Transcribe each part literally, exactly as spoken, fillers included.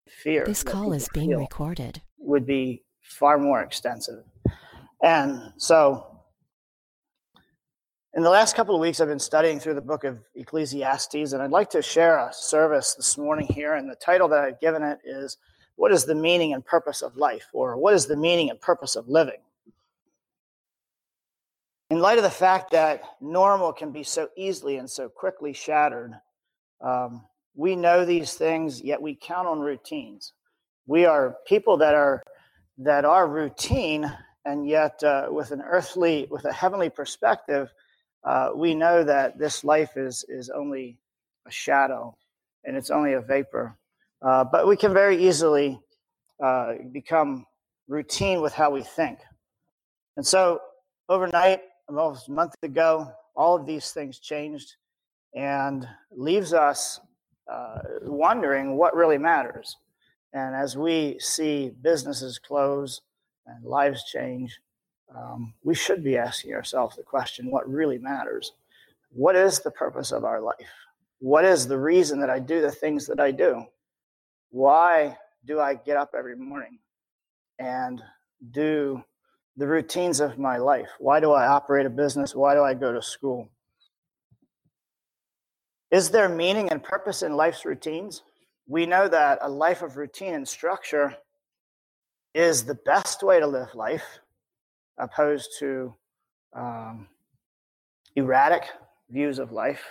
fear This that call people is being feel recorded. would be far more extensive. And so in the last couple of weeks, I've been studying through the book of Ecclesiastes, and I'd like to share a service this morning here. And the title that I've given it is, What is the Meaning and Purpose of Life? Or what is the meaning and purpose of living? In light of the fact that normal can be so easily and so quickly shattered, um, we know these things, yet we count on routines. We are people that are that are routine, and yet uh, with an earthly, with a heavenly perspective, uh, we know that this life is is only a shadow, and it's only a vapor. Uh, but we can very easily uh, become routine with how we think. And so overnight, almost a month ago, all of these things changed and leaves us uh, wondering what really matters. And as we see businesses close and lives change, um, we should be asking ourselves the question, what really matters? What is the purpose of our life? What is the reason that I do the things that I do? Why do I get up every morning and do the routines of my life? Why do I operate a business? Why do I go to school? Is there meaning and purpose in life's routines? We know that a life of routine and structure is the best way to live life, opposed to um, erratic views of life.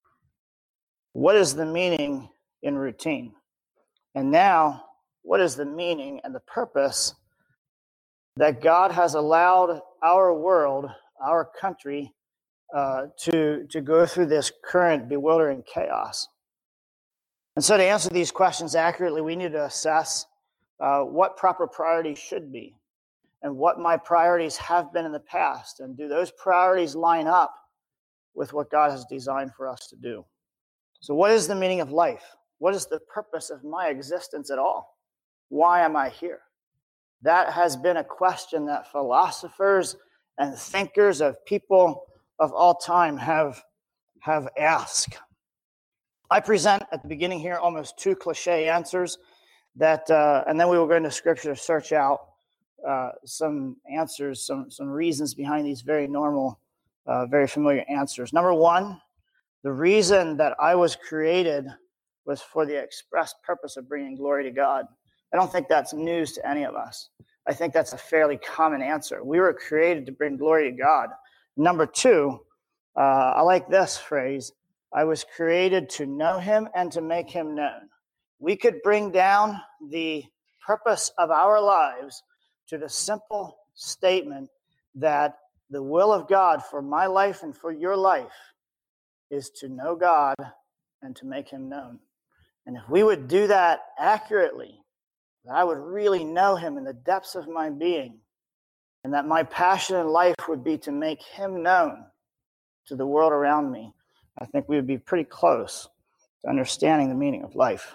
What is the meaning in routine? And now, what is the meaning and the purpose that God has allowed our world, our country, uh, to, to go through this current bewildering chaos? And so to answer these questions accurately, we need to assess uh, what proper priorities should be and what my priorities have been in the past. And do those priorities line up with what God has designed for us to do? So what is the meaning of life? What is the purpose of my existence at all? Why am I here? That has been a question that philosophers and thinkers of people of all time have, have asked. I present at the beginning here almost two cliche answers that, uh, and then we will go into scripture to search out uh, some answers, some, some reasons behind these very normal, uh, very familiar answers. Number one, the reason that I was created was for the express purpose of bringing glory to God. I don't think that's news to any of us. I think that's a fairly common answer. We were created to bring glory to God. Number two, uh, I like this phrase, I was created to know him and to make him known. We could bring down the purpose of our lives to the simple statement that the will of God for my life and for your life is to know God and to make him known. And if we would do that accurately, that I would really know him in the depths of my being, and that my passion in life would be to make him known to the world around me, I think we would be pretty close to understanding the meaning of life.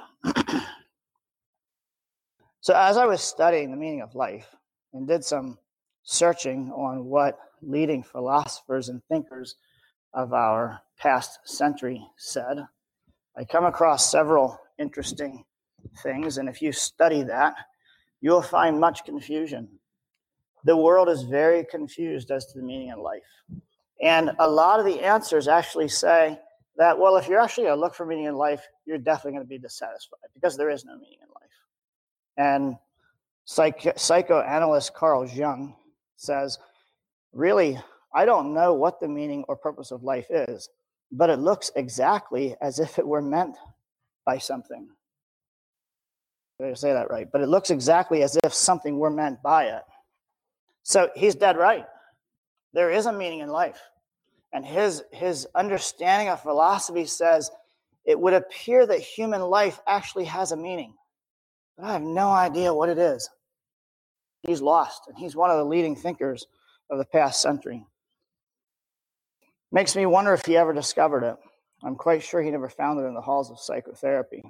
So as I was studying the meaning of life and did some searching on what leading philosophers and thinkers of our past century said, I come across several interesting things, and if you study that, you'll find much confusion. The world is very confused as to the meaning of life. And a lot of the answers actually say that, well, if you're actually going to look for meaning in life, you're definitely going to be dissatisfied because there is no meaning in life. And psych- psychoanalyst Carl Jung says, really, I don't know what the meaning or purpose of life is, but it looks exactly as if it were meant by something. Did I say that right? But it looks exactly as if something were meant by it. So he's dead right. There is a meaning in life. And his, his understanding of philosophy says it would appear that human life actually has a meaning. But I have no idea what it is. He's lost, and he's one of the leading thinkers of the past century. Makes me wonder if he ever discovered it. I'm quite sure he never found it in the halls of psychotherapy.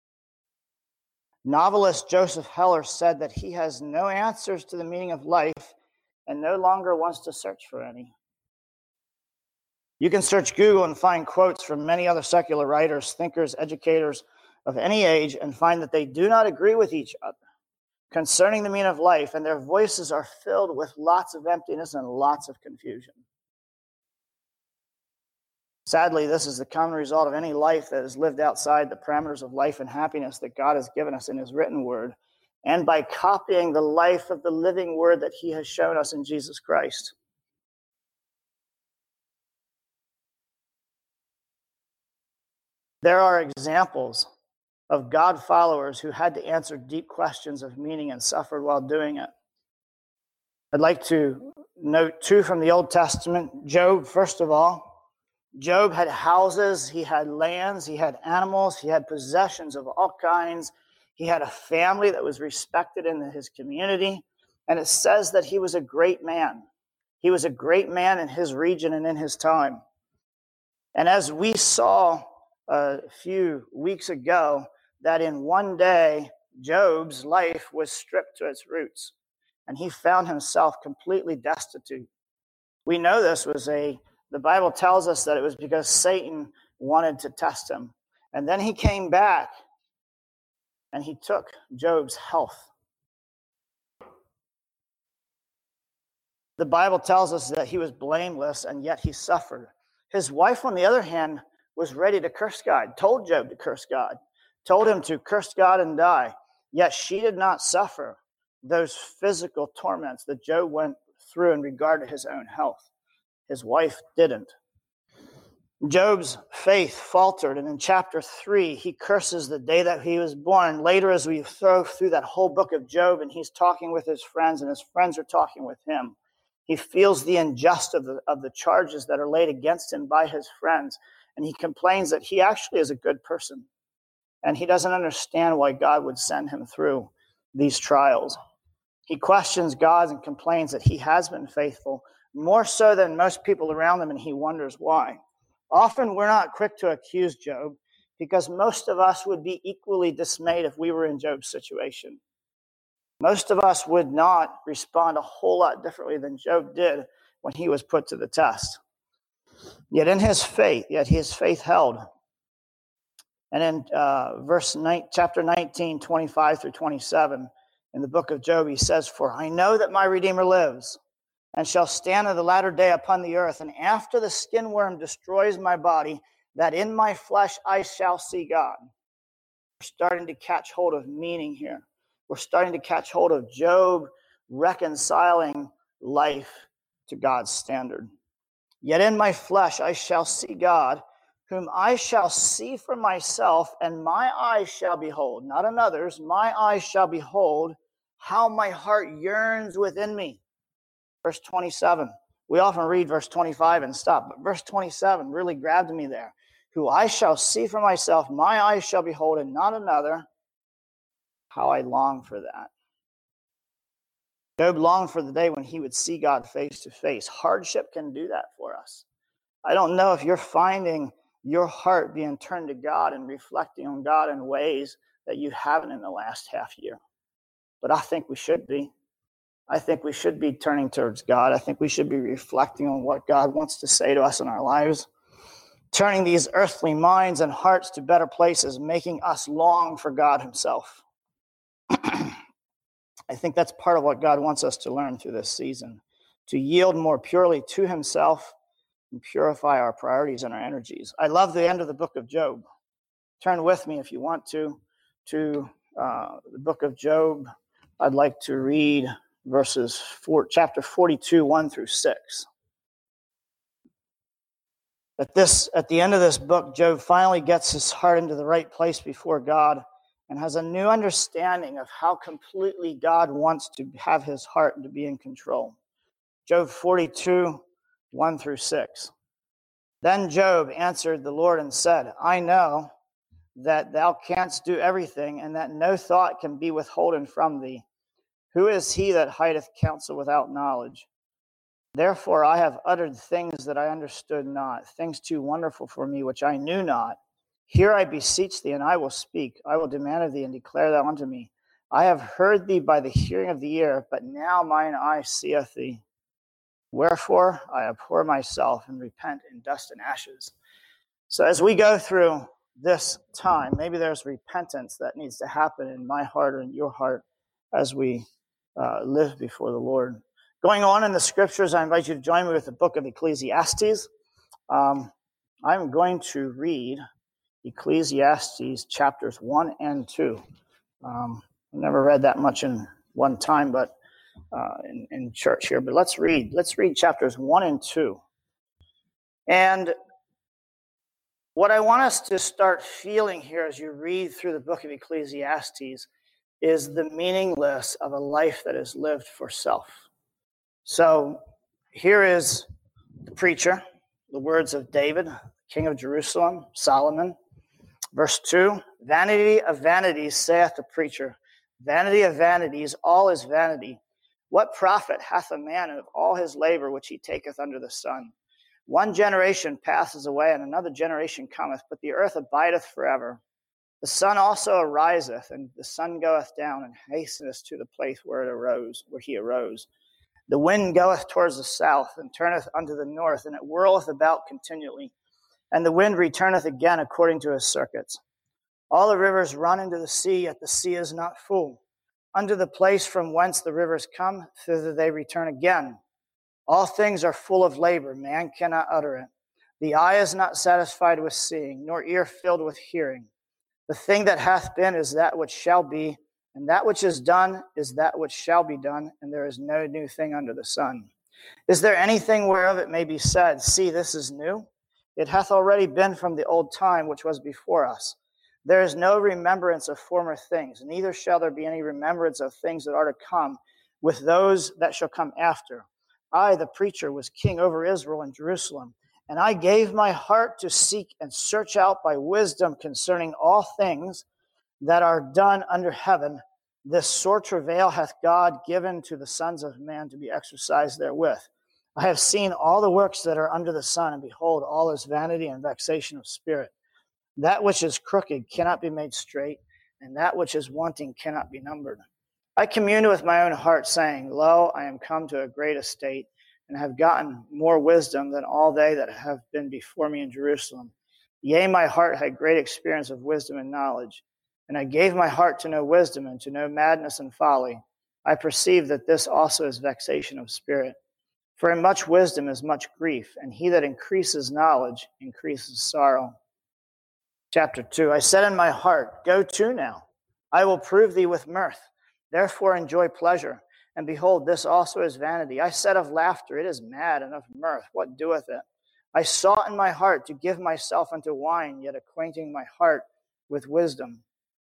Novelist Joseph Heller said that he has no answers to the meaning of life and no longer wants to search for any. You can search Google and find quotes from many other secular writers, thinkers, educators, of any age and find that they do not agree with each other concerning the meaning of life, and their voices are filled with lots of emptiness and lots of confusion. Sadly, this is the common result of any life that is lived outside the parameters of life and happiness that God has given us in his written word, and by copying the life of the living word that he has shown us in Jesus Christ. There are examples of God followers who had to answer deep questions of meaning and suffered while doing it. I'd like to note two from the Old Testament. Job, first of all. Job had houses, he had lands, he had animals, he had possessions of all kinds. He had a family that was respected in his community. And it says that he was a great man. He was a great man in his region and in his time. And as we saw a few weeks ago, that in one day, Job's life was stripped to its roots, and he found himself completely destitute. We know this was a, the Bible tells us that it was because Satan wanted to test him. And then he came back, and he took Job's health. The Bible tells us that he was blameless, and yet he suffered. His wife, on the other hand, was ready to curse God, told Job to curse God, told him to curse God and die. Yet she did not suffer those physical torments that Job went through in regard to his own health. His wife didn't. Job's faith faltered, and in chapter three, he curses the day that he was born. Later, as we throw through that whole book of Job, and he's talking with his friends, and his friends are talking with him, he feels the injustice of the, of the charges that are laid against him by his friends, and he complains that he actually is a good person. And he doesn't understand why God would send him through these trials. He questions God and complains that he has been faithful, more so than most people around him, and he wonders why. Often we're not quick to accuse Job because most of us would be equally dismayed if we were in Job's situation. Most of us would not respond a whole lot differently than Job did when he was put to the test. Yet in his faith, yet his faith held. And in uh, verse nine, chapter nineteen, twenty-five through twenty-seven, in the book of Job, he says, "For I know that my Redeemer lives, and shall stand in the latter day upon the earth, and after the skin worm destroys my body, that in my flesh I shall see God." We're starting to catch hold of meaning here. We're starting to catch hold of Job reconciling life to God's standard. "Yet in my flesh I shall see God, whom I shall see for myself, and my eyes shall behold," not another's, "my eyes shall behold how my heart yearns within me." Verse twenty-seven. We often read verse twenty-five and stop, but verse twenty-seven really grabbed me there. "Who I shall see for myself, my eyes shall behold, and not another. How I long for that." Job longed for the day when he would see God face to face. Hardship can do that for us. I don't know if you're finding your heart being turned to God and reflecting on God in ways that you haven't in the last half year. But I think we should be. I think we should be turning towards God. I think we should be reflecting on what God wants to say to us in our lives. Turning these earthly minds and hearts to better places, making us long for God himself. I think that's part of what God wants us to learn through this season, to yield more purely to himself and purify our priorities and our energies. I love the end of the book of Job. Turn with me, if you want to, to uh, the book of Job. I'd like to read verses four, chapter forty-two, one through six. At this, at the end of this book, Job finally gets his heart into the right place before God and has a new understanding of how completely God wants to have his heart and to be in control. Job forty-two, one through six. "Then Job answered the Lord and said, I know that thou canst do everything, and that no thought can be withholden from thee. Who is he that hideth counsel without knowledge? Therefore I have uttered things that I understood not, things too wonderful for me, which I knew not. Here I beseech thee, and I will speak. I will demand of thee, and declare thou unto me. I have heard thee by the hearing of the ear, but now mine eye seeth thee. Wherefore I abhor myself, and repent in dust and ashes." So as we go through this time. Maybe there's repentance that needs to happen in my heart or in your heart as we uh, live before the Lord. Going on in the scriptures, I invite you to join me with the book of Ecclesiastes. Um, I'm going to read Ecclesiastes chapters one and two. Um, I've never read that much in one time, but uh, in, in church here. But let's read. Let's read chapters one and two. And what I want us to start feeling here as you read through the book of Ecclesiastes is the meaningless of a life that is lived for self. So here is the preacher, the words of David, king of Jerusalem, Solomon. Verse two, vanity of vanities, saith the preacher, vanity of vanities, all is vanity. What profit hath a man of all his labor which he taketh under the sun? One generation passes away, and another generation cometh, but the earth abideth forever. The sun also ariseth, and the sun goeth down, and hasteneth to the place where it arose, where he arose. The wind goeth towards the south, and turneth unto the north, and it whirleth about continually. And the wind returneth again according to his circuits. All the rivers run into the sea, yet the sea is not full. Unto the place from whence the rivers come, thither they return again. All things are full of labor, man cannot utter it. The eye is not satisfied with seeing, nor ear filled with hearing. The thing that hath been is that which shall be, and that which is done is that which shall be done, and there is no new thing under the sun. Is there anything whereof it may be said, see, this is new? It hath already been from the old time which was before us. There is no remembrance of former things, neither shall there be any remembrance of things that are to come with those that shall come after. I, the preacher, was king over Israel and Jerusalem, and I gave my heart to seek and search out by wisdom concerning all things that are done under heaven. This sore travail hath God given to the sons of man to be exercised therewith. I have seen all the works that are under the sun, and behold, all is vanity and vexation of spirit. That which is crooked cannot be made straight, and that which is wanting cannot be numbered. I communed with my own heart, saying, Lo, I am come to a great estate, and have gotten more wisdom than all they that have been before me in Jerusalem. Yea, my heart had great experience of wisdom and knowledge, and I gave my heart to know wisdom and to know madness and folly. I perceive that this also is vexation of spirit. For in much wisdom is much grief, and he that increases knowledge increases sorrow. Chapter two, I said in my heart, Go to now, I will prove thee with mirth. Therefore enjoy pleasure. And behold, this also is vanity. I said of laughter, it is mad, and of mirth, what doeth it? I sought in my heart to give myself unto wine, yet acquainting my heart with wisdom,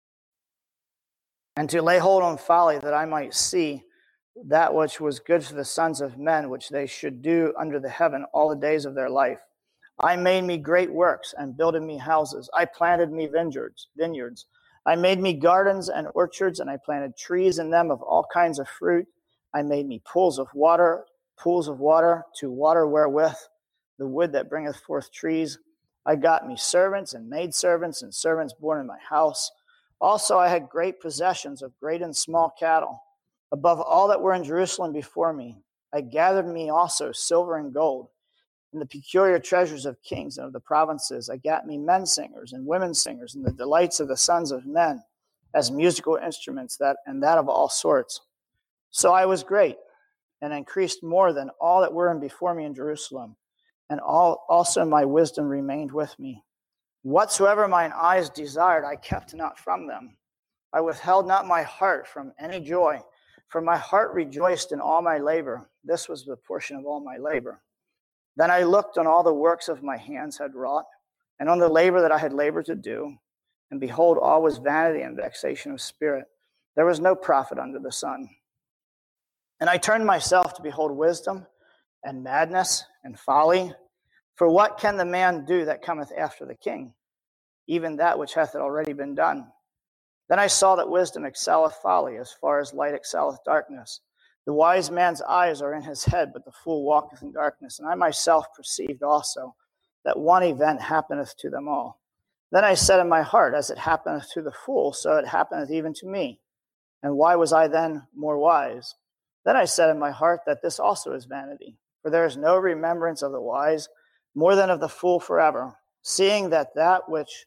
and to lay hold on folly, that I might see that which was good for the sons of men, which they should do under the heaven all the days of their life. I made me great works, and builded me houses. I planted me vineyards, vineyards. I made me gardens and orchards, and I planted trees in them of all kinds of fruit. I made me pools of water, pools of water to water wherewith the wood that bringeth forth trees. I got me servants and maidservants and servants born in my house. Also I had great possessions of great and small cattle, above all that were in Jerusalem before me. I gathered me also silver and gold, and the peculiar treasures of kings and of the provinces. I got me men singers and women singers, and the delights of the sons of men, as musical instruments, that and that of all sorts. So I was great, and increased more than all that were in before me in Jerusalem, and all also my wisdom remained with me. Whatsoever mine eyes desired, I kept not from them. I withheld not my heart from any joy, for my heart rejoiced in all my labor. This was the portion of all my labor. Then I looked on all the works of my hands had wrought, and on the labor that I had labored to do, and behold, all was vanity and vexation of spirit. There was no profit under the sun. And I turned myself to behold wisdom and madness and folly. For what can the man do that cometh after the king? Even that which hath already been done. Then I saw that wisdom excelleth folly, as far as light excelleth darkness. The wise man's eyes are in his head, but the fool walketh in darkness. And I myself perceived also that one event happeneth to them all. Then I said in my heart, as it happeneth to the fool, so it happeneth even to me. And why was I then more wise? Then I said in my heart that this also is vanity, for there is no remembrance of the wise more than of the fool forever, seeing that that which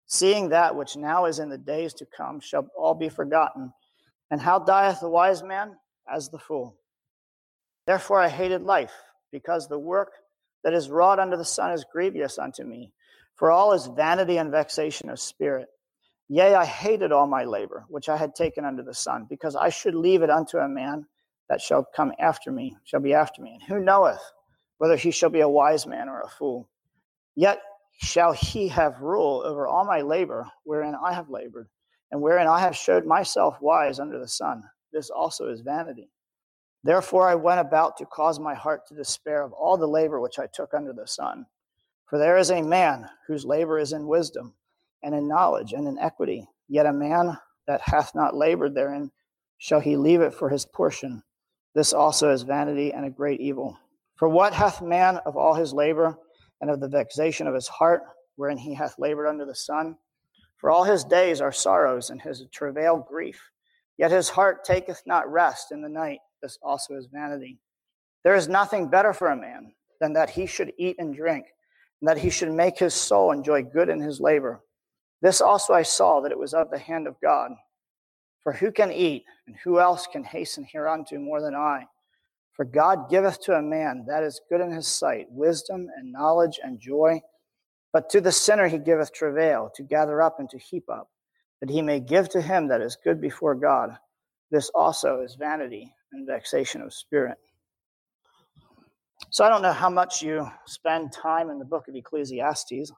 seeing that which now is in the days to come shall all be forgotten. And how dieth the wise man? As the fool. Therefore I hated life, because the work that is wrought under the sun is grievous unto me. For all is vanity and vexation of spirit. Yea, I hated all my labor, which I had taken under the sun, because I should leave it unto a man that shall come after me, shall be after me. And who knoweth whether he shall be a wise man or a fool? Yet shall he have rule over all my labor, wherein I have labored, and wherein I have showed myself wise under the sun. This also is vanity. Therefore I went about to cause my heart to despair of all the labor which I took under the sun. For there is a man whose labor is in wisdom, and in knowledge, and in equity. Yet a man that hath not labored therein, shall he leave it for his portion. This also is vanity and a great evil. For what hath man of all his labor, and of the vexation of his heart, wherein he hath labored under the sun? For all his days are sorrows, and his travail grief. Yet his heart taketh not rest in the night. This also is vanity. There is nothing better for a man than that he should eat and drink, and that he should make his soul enjoy good in his labor. This also I saw, that it was of the hand of God. For who can eat, and who else can hasten hereunto more than I? For God giveth to a man that is good in his sight, wisdom and knowledge and joy. But to the sinner he giveth travail, to gather up and to heap up, that he may give to him that is good before God. This also is vanity and vexation of spirit. So I don't know how much you spend time in the book of Ecclesiastes,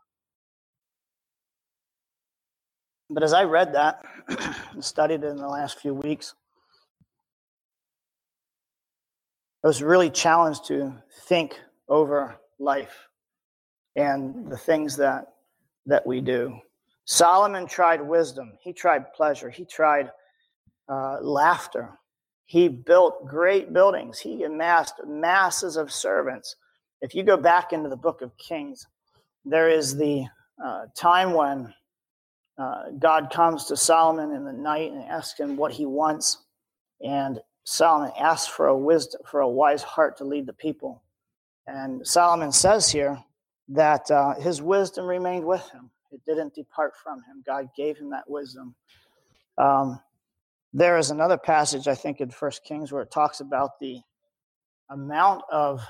but as I read that and studied it in the last few weeks, I was really challenged to think over life and the things that that we do. Solomon tried wisdom. He tried pleasure. He tried uh, laughter. He built great buildings. He amassed masses of servants. If you go back into the book of Kings, there is the uh, time when uh, God comes to Solomon in the night and asks him what he wants. And Solomon asks for a wisdom, for a wise heart to lead the people. And Solomon says here that uh, his wisdom remained with him. It didn't depart from him. God gave him that wisdom. Um, there is another passage, I think, in First Kings where it talks about the amount of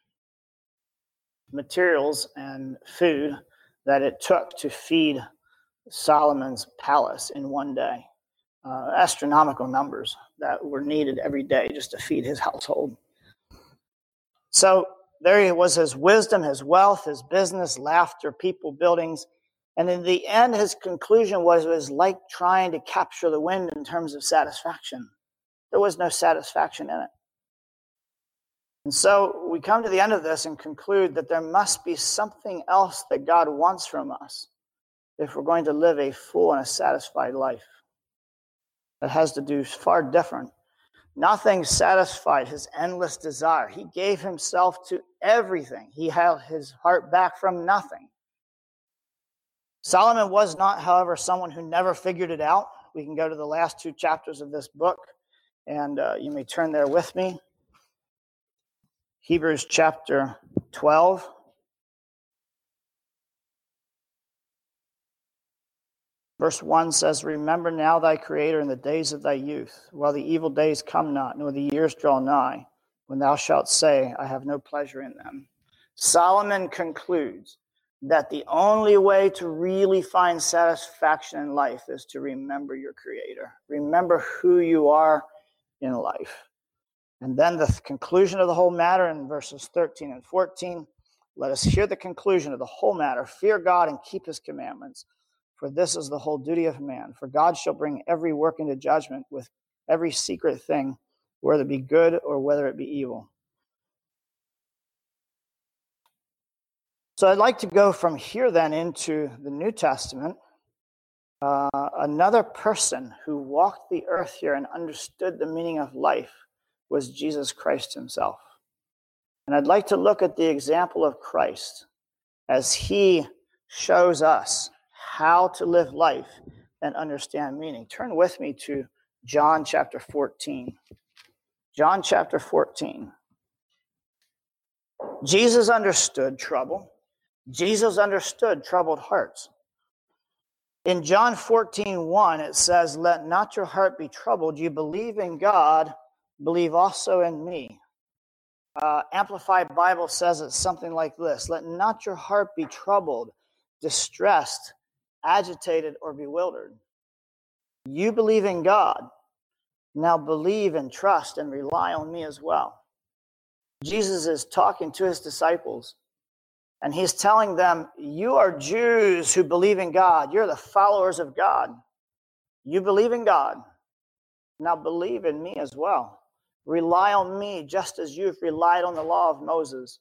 materials and food that it took to feed Solomon's palace in one day. Uh, astronomical numbers that were needed every day just to feed his household. So there he was, his wisdom, his wealth, his business, laughter, people, buildings. And in the end, his conclusion was it was like trying to capture the wind in terms of satisfaction. There was no satisfaction in it. And so we come to the end of this and conclude that there must be something else that God wants from us if we're going to live a full and a satisfied life. That has to do far different. Nothing satisfied his endless desire. He gave himself to everything. He held his heart back from nothing. Solomon was not, however, someone who never figured it out. We can go to the last two chapters of this book, and uh, you may turn there with me. Hebrews chapter twelve. Verse one says, Remember now thy Creator in the days of thy youth, while the evil days come not, nor the years draw nigh, when thou shalt say, I have no pleasure in them. Solomon concludes that the only way to really find satisfaction in life is to remember your Creator. Remember who you are in life. And then the conclusion of the whole matter in verses thirteen and fourteen, let us hear the conclusion of the whole matter. Fear God and keep his commandments. For this is the whole duty of man. For God shall bring every work into judgment with every secret thing, whether it be good or whether it be evil. So I'd like to go from here then into the New Testament. Uh, another person who walked the earth here and understood the meaning of life was Jesus Christ himself. And I'd like to look at the example of Christ as he shows us how to live life and understand meaning. Turn with me to John chapter fourteen. John chapter fourteen. Jesus understood trouble. Jesus understood troubled hearts. In John fourteen one, it says, "Let not your heart be troubled. You believe in God, believe also in me." Uh, Amplified Bible says it's something like this: "Let not your heart be troubled, distressed, agitated, or bewildered. You believe in God. Now believe and trust and rely on me as well." Jesus is talking to his disciples, and he's telling them, you are Jews who believe in God. You're the followers of God. You believe in God. Now believe in me as well. Rely on me just as you've relied on the law of Moses.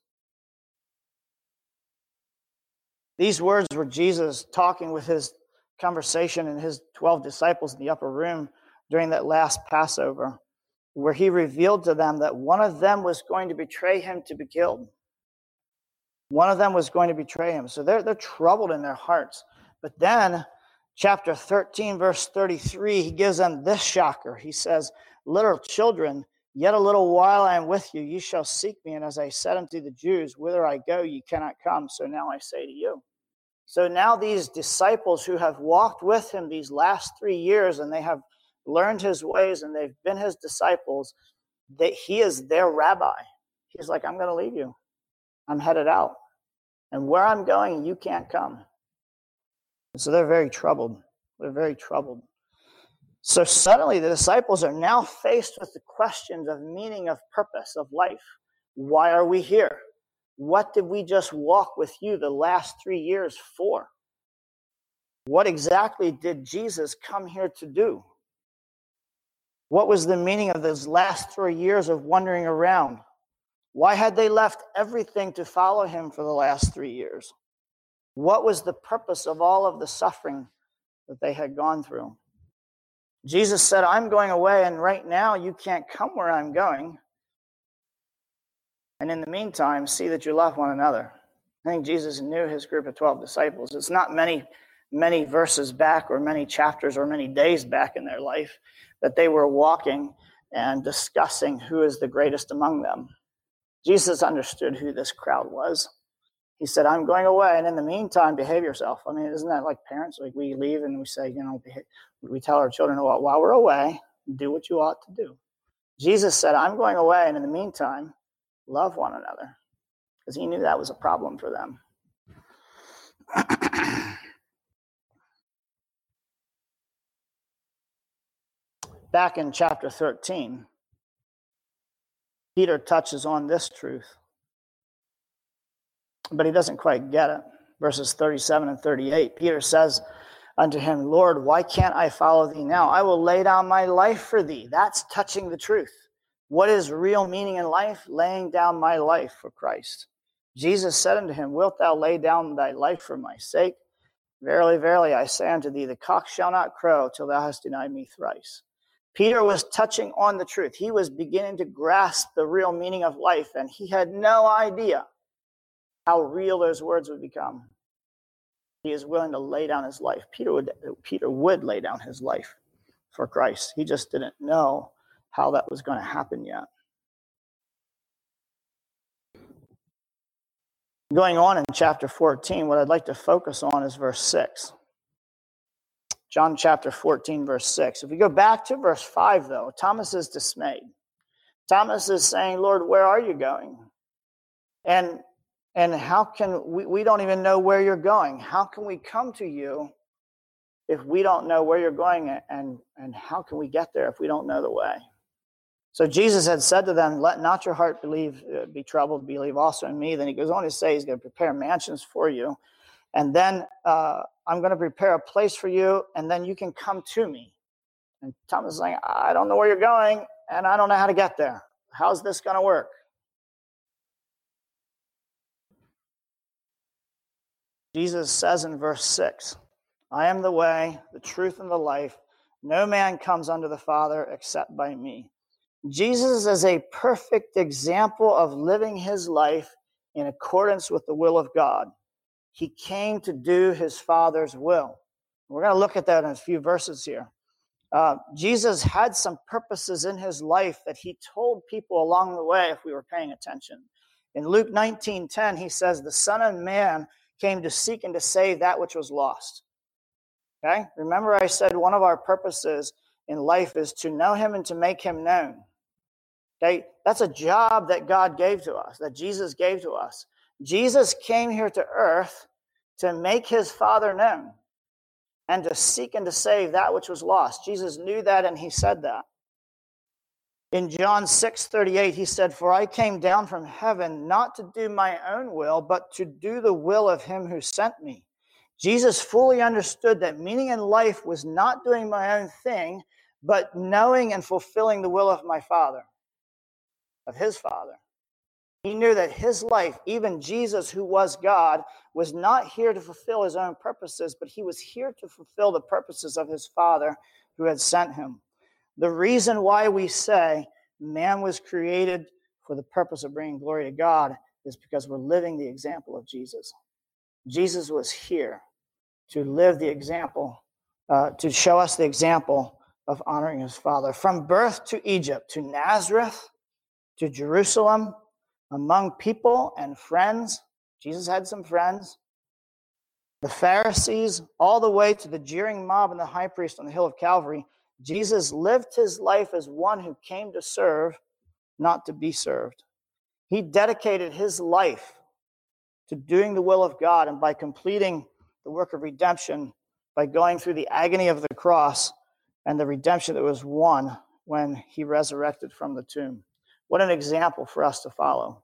These words were Jesus talking with his conversation and his twelve disciples in the upper room during that last Passover, where he revealed to them that one of them was going to betray him to be killed. One of them was going to betray him. So they're, they're troubled in their hearts. But then, chapter thirteen, verse thirty-three, he gives them this shocker. He says, "Little children, yet a little while I am with you. You shall seek me. And as I said unto the Jews, whither I go, you cannot come. So now I say to you." So now these disciples who have walked with him these last three years and they have learned his ways and they've been his disciples, that he is their rabbi. He's like, I'm going to leave you. I'm headed out. And where I'm going, you can't come. And so they're very troubled. They're very troubled. So suddenly the disciples are now faced with the questions of meaning, of purpose, of life. Why are we here? What did we just walk with you the last three years for? What exactly did Jesus come here to do? What was the meaning of those last three years of wandering around? Why had they left everything to follow him for the last three years? What was the purpose of all of the suffering that they had gone through? Jesus said, I'm going away, and right now you can't come where I'm going. And in the meantime, see that you love one another. I think Jesus knew his group of twelve disciples. It's not many, many verses back or many chapters or many days back in their life that they were walking and discussing who is the greatest among them. Jesus understood who this crowd was. He said, I'm going away, and in the meantime, behave yourself. I mean, isn't that like parents? Like we leave and we say, you know, we tell our children, well, while we're away, do what you ought to do. Jesus said, I'm going away, and in the meantime, love one another, because he knew that was a problem for them. Back in chapter thirteen, Peter touches on this truth, but he doesn't quite get it. Verses thirty-seven and thirty-eight, Peter says unto him, Lord, why can't I follow thee now? I will lay down my life for thee. That's touching the truth. What is real meaning in life? Laying down my life for Christ. Jesus said unto him, wilt thou lay down thy life for my sake? Verily, verily, I say unto thee, the cock shall not crow till thou hast denied me thrice. Peter was touching on the truth. He was beginning to grasp the real meaning of life, and he had no idea how real those words would become. He is willing to lay down his life. Peter would, Peter would lay down his life for Christ. He just didn't know how that was going to happen yet. Going on in chapter fourteen, what I'd like to focus on is verse six. John chapter fourteen, verse six. If we go back to verse five, though, Thomas is dismayed. Thomas is saying, Lord, where are you going? And and how can we, we don't even know where you're going. How can we come to you if we don't know where you're going? And, and how can we get there if we don't know the way? So Jesus had said to them, let not your heart believe, uh, be troubled, believe also in me. Then he goes on to say he's going to prepare mansions for you. And then uh, I'm going to prepare a place for you, and then you can come to me. And Thomas is saying, I don't know where you're going, and I don't know how to get there. How's this going to work? Jesus says in verse six, I am the way, the truth, and the life. No man comes unto the Father except by me. Jesus is a perfect example of living his life in accordance with the will of God. He came to do his Father's will. We're going to look at that in a few verses here. Uh, Jesus had some purposes in his life that he told people along the way if we were paying attention. In Luke nineteen ten, he says, the Son of Man came to seek and to save that which was lost. Okay? Remember I said one of our purposes in life is to know him and to make him known. Okay? That's a job that God gave to us, that Jesus gave to us. Jesus came here to earth to make his Father known and to seek and to save that which was lost. Jesus knew that, and he said that. In John six thirty-eight, he said, "For I came down from heaven not to do my own will, but to do the will of him who sent me." Jesus fully understood that meaning in life was not doing my own thing, but knowing and fulfilling the will of my Father, of his Father. He knew that his life, even Jesus, who was God, was not here to fulfill his own purposes, but he was here to fulfill the purposes of his Father who had sent him. The reason why we say man was created for the purpose of bringing glory to God is because we're living the example of Jesus. Jesus was here to live the example, uh, to show us the example of honoring his Father. From birth to Egypt, to Nazareth, to Jerusalem, among people and friends. Jesus had some friends. The Pharisees, all the way to the jeering mob and the high priest on the hill of Calvary. Jesus lived his life as one who came to serve, not to be served. He dedicated his life to doing the will of God, and by completing the work of redemption, by going through the agony of the cross and the redemption that was won when he resurrected from the tomb. What an example for us to follow.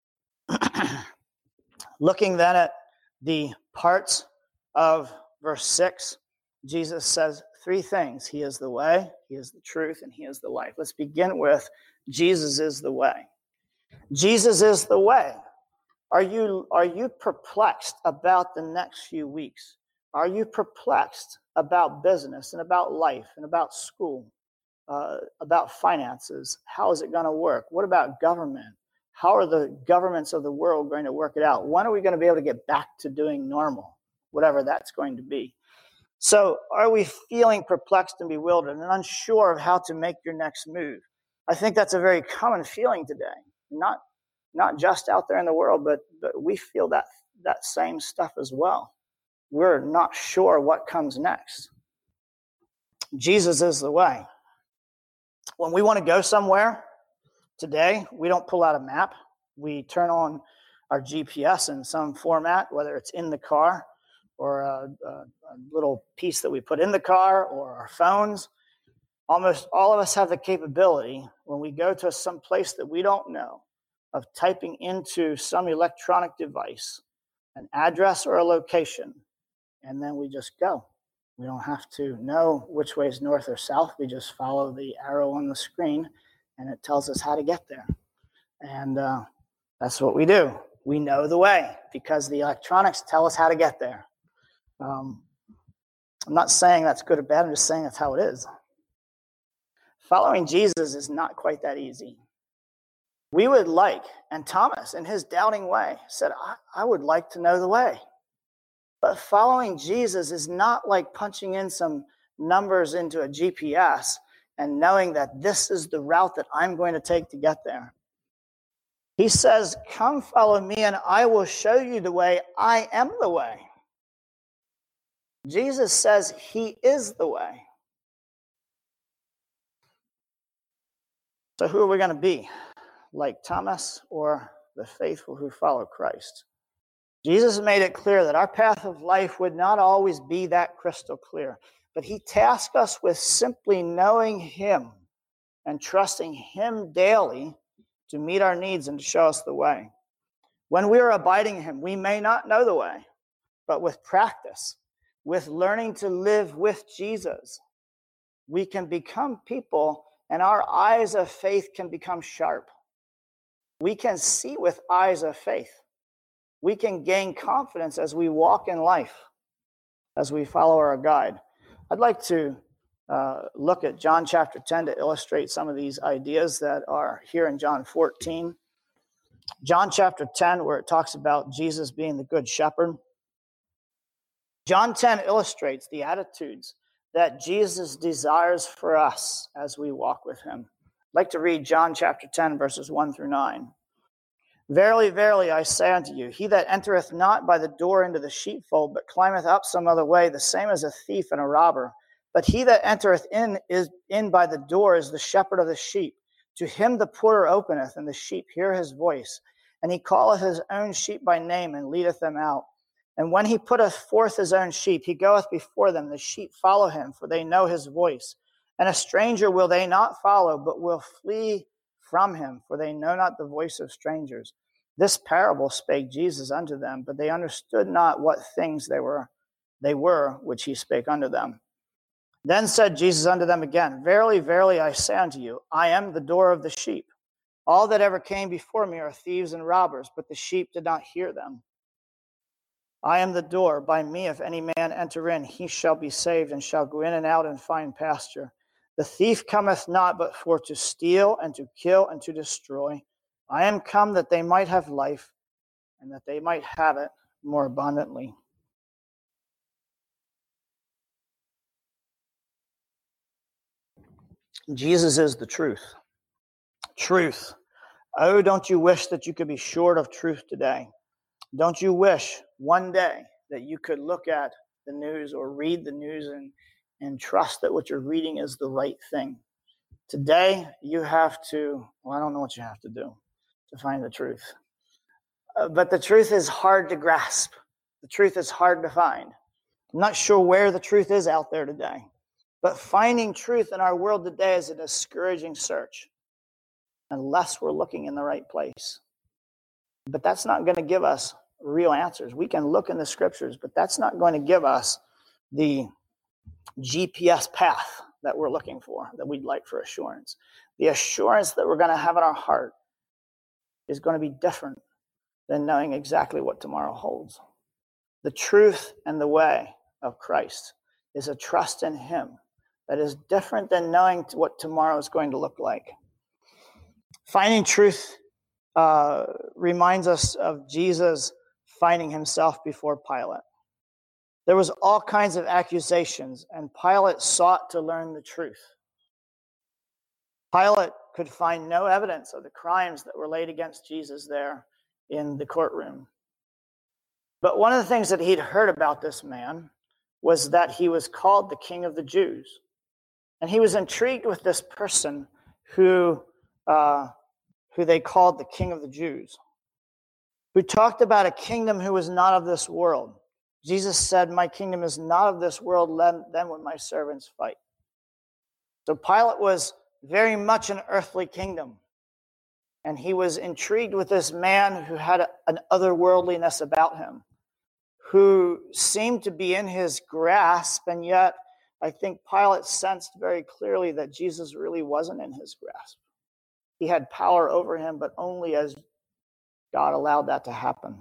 Looking then at the parts of verse six, Jesus says three things. He is the way, he is the truth, and he is the life. Let's begin with Jesus is the way. Jesus is the way. Are you, are you perplexed about the next few weeks? Are you perplexed about business and about life and about school, uh, about finances? How is it going to work? What about government? How are the governments of the world going to work it out? When are we going to be able to get back to doing normal, whatever that's going to be? So are we feeling perplexed and bewildered and unsure of how to make your next move? I think that's a very common feeling today. Not Not just out there in the world, but, but we feel that, that same stuff as well. We're not sure what comes next. Jesus is the way. When we want to go somewhere today, we don't pull out a map. We turn on our G P S in some format, whether it's in the car or a, a, a little piece that we put in the car or our phones. Almost all of us have the capability when we go to some place that we don't know of typing into some electronic device an address or a location, and then we just go. We don't have to know which way is north or south. We just follow the arrow on the screen, and it tells us how to get there. And uh, that's what we do. We know the way because the electronics tell us how to get there. Um, I'm not saying that's good or bad. I'm just saying that's how it is. Following Jesus is not quite that easy. We would like, and Thomas, in his doubting way, said, I, I would like to know the way. But following Jesus is not like punching in some numbers into a G P S and knowing that this is the route that I'm going to take to get there. He says, come follow me and I will show you the way. I am the way. Jesus says he is the way. So who are we going to be? Like Thomas or the faithful who follow Christ? Jesus made it clear that our path of life would not always be that crystal clear, but he tasked us with simply knowing him and trusting him daily to meet our needs and to show us the way. When we are abiding in him, we may not know the way, but with practice, with learning to live with Jesus, we can become people and our eyes of faith can become sharp. We can see with eyes of faith. We can gain confidence as we walk in life, as we follow our guide. I'd like to uh, look at John chapter ten to illustrate some of these ideas that are here in John fourteen. John chapter ten, where it talks about Jesus being the good shepherd. John ten illustrates the attitudes that Jesus desires for us as we walk with him. I'd like to read John chapter ten, verses one through nine. Verily, verily, I say unto you, he that entereth not by the door into the sheepfold, but climbeth up some other way, the same as a thief and a robber. But he that entereth in is in by the door is the shepherd of the sheep. To him the porter openeth, and the sheep hear his voice. And he calleth his own sheep by name, and leadeth them out. And when he putteth forth his own sheep, he goeth before them. The sheep follow him, for they know his voice. And a stranger will they not follow, but will flee from him, for they know not the voice of strangers. This parable spake Jesus unto them, but they understood not what things they were, they were which he spake unto them. Then said Jesus unto them again, Verily, verily, I say unto you, I am the door of the sheep. All that ever came before me are thieves and robbers, but the sheep did not hear them. I am the door. By me, if any man enter in, he shall be saved, and shall go in and out and find pasture. The thief cometh not but for to steal and to kill and to destroy. I am come that they might have life, and that they might have it more abundantly. Jesus is the truth. Truth. Oh, don't you wish that you could be short of truth today? Don't you wish one day that you could look at the news or read the news and, and trust that what you're reading is the right thing? Today, you have to, well, I don't know what you have to do to find the truth. Uh, but the truth is hard to grasp. The truth is hard to find. I'm not sure where the truth is out there today. But finding truth in our world today is a discouraging search unless we're looking in the right place. But that's not going to give us real answers. We can look in the scriptures, but that's not going to give us the G P S path that we're looking for, that we'd like for assurance. The assurance that we're going to have in our heart is going to be different than knowing exactly what tomorrow holds. The truth and the way of Christ is a trust in him that is different than knowing what tomorrow is going to look like. Finding truth uh, reminds us of Jesus finding himself before Pilate. There was all kinds of accusations, and Pilate sought to learn the truth. Pilate could find no evidence of the crimes that were laid against Jesus there in the courtroom. But one of the things that he'd heard about this man was that he was called the King of the Jews. And he was intrigued with this person who, uh, who they called the King of the Jews, who talked about a kingdom who was not of this world. Jesus said, my kingdom is not of this world, then would my servants fight. So Pilate was very much an earthly kingdom. And he was intrigued with this man who had a, an otherworldliness about him, who seemed to be in his grasp, and yet I think Pilate sensed very clearly that Jesus really wasn't in his grasp. He had power over him, but only as God allowed that to happen.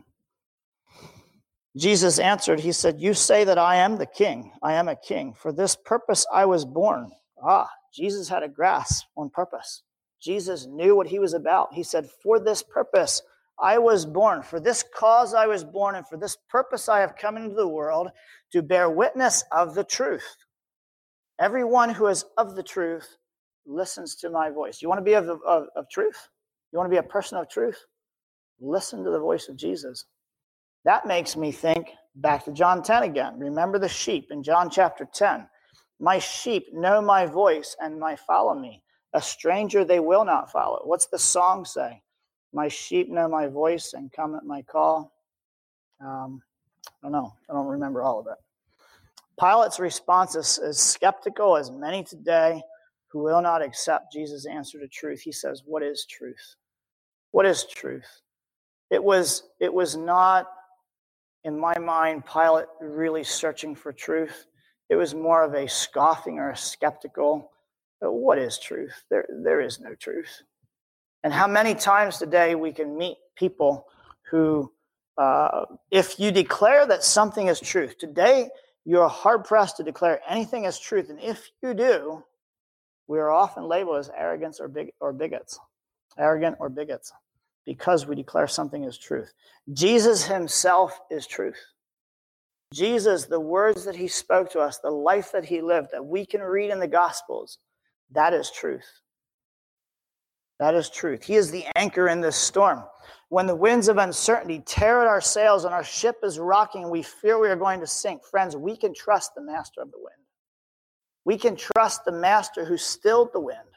Jesus answered, he said, you say that I am the king. I am a king. For this purpose I was born. Ah, Jesus had a grasp on purpose. Jesus knew what he was about. He said, for this purpose I was born. For this cause I was born, and for this purpose I have come into the world, to bear witness of the truth. Everyone who is of the truth listens to my voice. You want to be of, of, of truth? You want to be a person of truth? Listen to the voice of Jesus. That makes me think back to John ten again. Remember the sheep in John chapter ten. My sheep know my voice and my follow me. A stranger they will not follow. What's the song say? My sheep know my voice and come at my call. Um, I don't know. I don't remember all of it. Pilate's response is as skeptical as many today who will not accept Jesus' answer to truth. He says, what is truth? What is truth? It was, it was not, in my mind, Pilate really searching for truth. It was more of a scoffing or a skeptical, but what is truth? There, there is no truth. And how many times today we can meet people who, uh, if you declare that something is truth, today you're hard-pressed to declare anything as truth. And if you do, we are often labeled as arrogant or, big, or bigots, arrogant or bigots, because we declare something as truth. Jesus himself is truth. Jesus, the words that he spoke to us, the life that he lived, that we can read in the Gospels, that is truth. That is truth. He is the anchor in this storm. When the winds of uncertainty tear at our sails and our ship is rocking and we fear we are going to sink, friends, we can trust the master of the wind. We can trust the master who stilled the wind,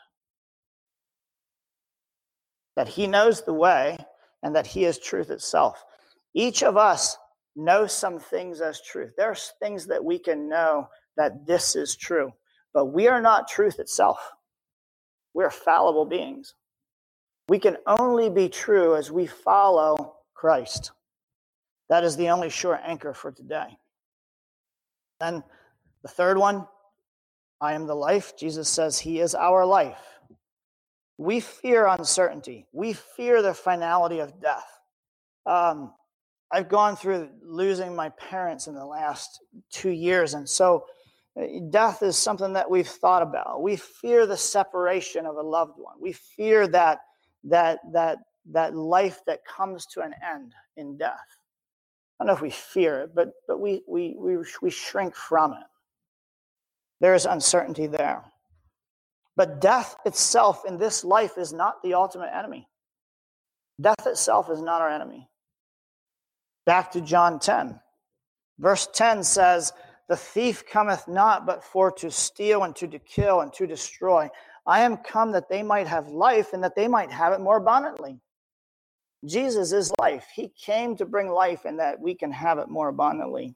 that he knows the way and that he is truth itself. Each of us knows some things as truth. There are things that we can know that this is true, but we are not truth itself. We're fallible beings. We can only be true as we follow Christ. That is the only sure anchor for today. Then the third one, I am the life. Jesus says he is our life. We fear uncertainty. We fear the finality of death. Um, I've gone through losing my parents in the last two years, and so death is something that we've thought about. We fear the separation of a loved one. We fear that that that that life that comes to an end in death. I don't know if we fear it, but but we we we we shrink from it. There is uncertainty there. But death itself in this life is not the ultimate enemy. Death itself is not our enemy. Back to John ten. Verse ten says, the thief cometh not but for to steal and to kill and to destroy. I am come that they might have life and that they might have it more abundantly. Jesus is life. He came to bring life and that we can have it more abundantly.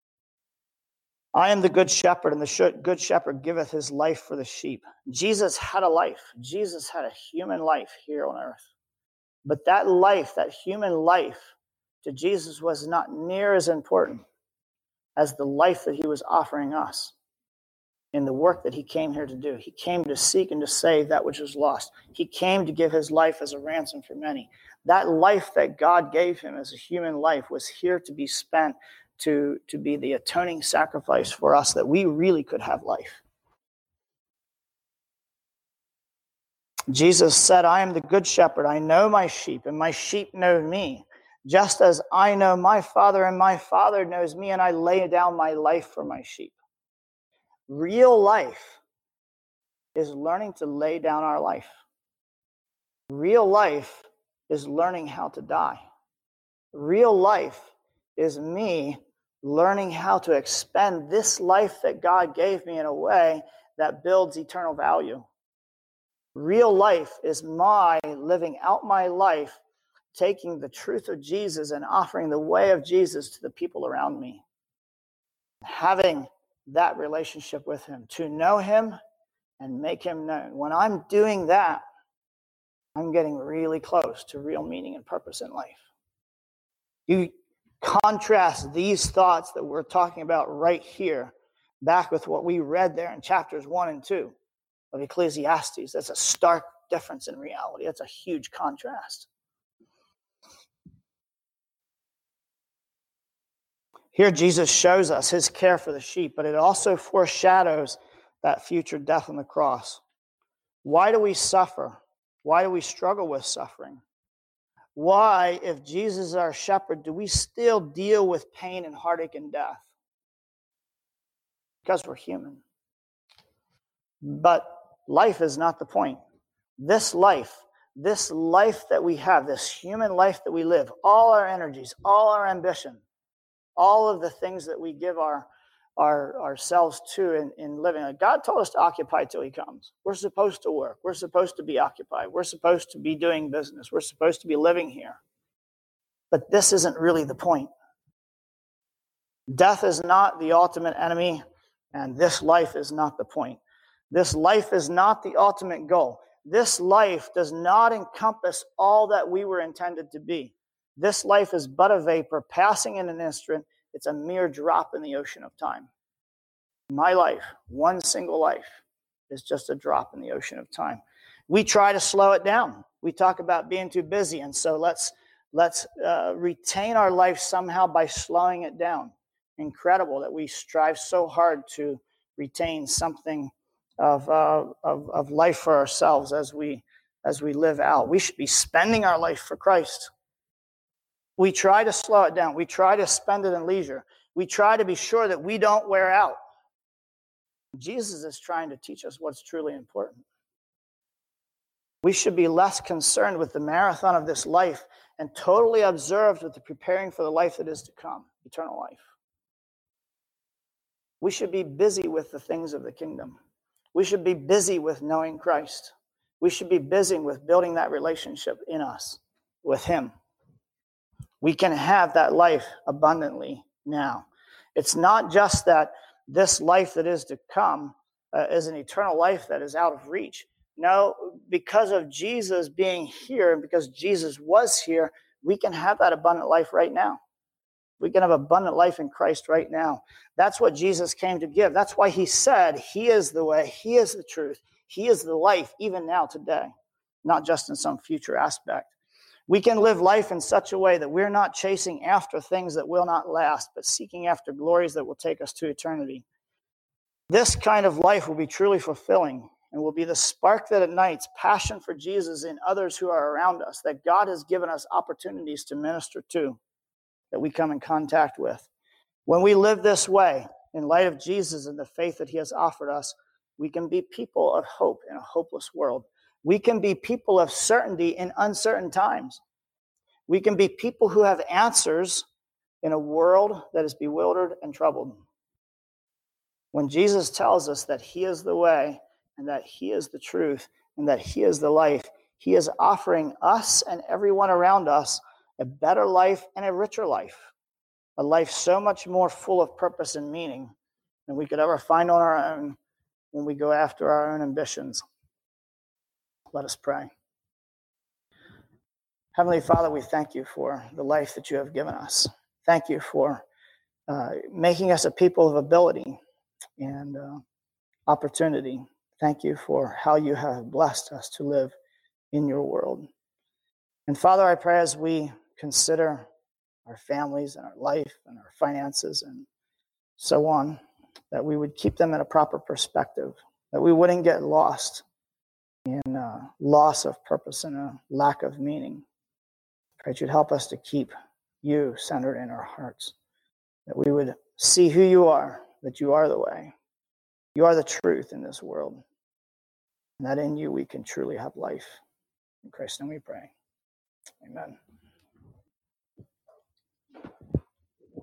I am the good shepherd, and the good shepherd giveth his life for the sheep. Jesus had a life. Jesus had a human life here on earth. But that life, that human life, to Jesus was not near as important as the life that he was offering us in the work that he came here to do. He came to seek and to save that which was lost. He came to give his life as a ransom for many. That life that God gave him as a human life was here to be spent to, to be the atoning sacrifice for us, that we really could have life. Jesus said, I am the good shepherd. I know my sheep, and my sheep know me. Just as I know my Father, and my Father knows me, and I lay down my life for my sheep. Real life is learning to lay down our life. Real life is learning how to die. Real life is me learning how to expend this life that God gave me in a way that builds eternal value. Real life is my living out my life, taking the truth of Jesus and offering the way of Jesus to the people around me. Having that relationship with him, to know him and make him known. When I'm doing that, I'm getting really close to real meaning and purpose in life. You contrast these thoughts that we're talking about right here back with what we read there in chapters one and two of Ecclesiastes. That's a stark difference in reality. That's a huge contrast. Here Jesus shows us his care for the sheep, but it also foreshadows that future death on the cross. Why do we suffer? Why do we struggle with suffering? Why, if Jesus is our shepherd, do we still deal with pain and heartache and death? Because we're human. But life is not the point. This life, this life that we have, this human life that we live, all our energies, all our ambition, all of the things that we give our, our ourselves to in, in living. God told us to occupy till he comes. We're supposed to work. We're supposed to be occupied. We're supposed to be doing business. We're supposed to be living here. But this isn't really the point. Death is not the ultimate enemy, and this life is not the point. This life is not the ultimate goal. This life does not encompass all that we were intended to be. This life is but a vapor passing in an instant. It's a mere drop in the ocean of time. My life, one single life, is just a drop in the ocean of time. We try to slow it down. We talk about being too busy, and so let's let's uh, retain our life somehow by slowing it down. Incredible that we strive so hard to retain something of uh, of, of life for ourselves as we as we live out. We should be spending our life for Christ. We try to slow it down. We try to spend it in leisure. We try to be sure that we don't wear out. Jesus is trying to teach us what's truly important. We should be less concerned with the marathon of this life and totally observed with the preparing for the life that is to come, eternal life. We should be busy with the things of the kingdom. We should be busy with knowing Christ. We should be busy with building that relationship in us with him. We can have that life abundantly now. It's not just that this life that is to come uh, is an eternal life that is out of reach. No, because of Jesus being here and because Jesus was here, we can have that abundant life right now. We can have abundant life in Christ right now. That's what Jesus came to give. That's why he said he is the way, he is the truth, he is the life even now today, not just in some future aspect. We can live life in such a way that we're not chasing after things that will not last, but seeking after glories that will take us to eternity. This kind of life will be truly fulfilling and will be the spark that ignites passion for Jesus in others who are around us, that God has given us opportunities to minister to, that we come in contact with. When we live this way, in light of Jesus and the faith that he has offered us, we can be people of hope in a hopeless world. We can be people of certainty in uncertain times. We can be people who have answers in a world that is bewildered and troubled. When Jesus tells us that he is the way and that he is the truth and that he is the life, he is offering us and everyone around us a better life and a richer life, a life so much more full of purpose and meaning than we could ever find on our own when we go after our own ambitions. Let us pray. Heavenly Father, we thank you for the life that you have given us. Thank you for uh, making us a people of ability and uh, opportunity. Thank you for how you have blessed us to live in your world. And Father, I pray as we consider our families and our life and our finances and so on, that we would keep them in a proper perspective, that we wouldn't get lost in uh, loss of purpose and a lack of meaning. I pray that you'd help us to keep you centered in our hearts, that we would see who you are, that you are the way, you are the truth in this world, and that in you we can truly have life. In Christ's name we pray. Amen.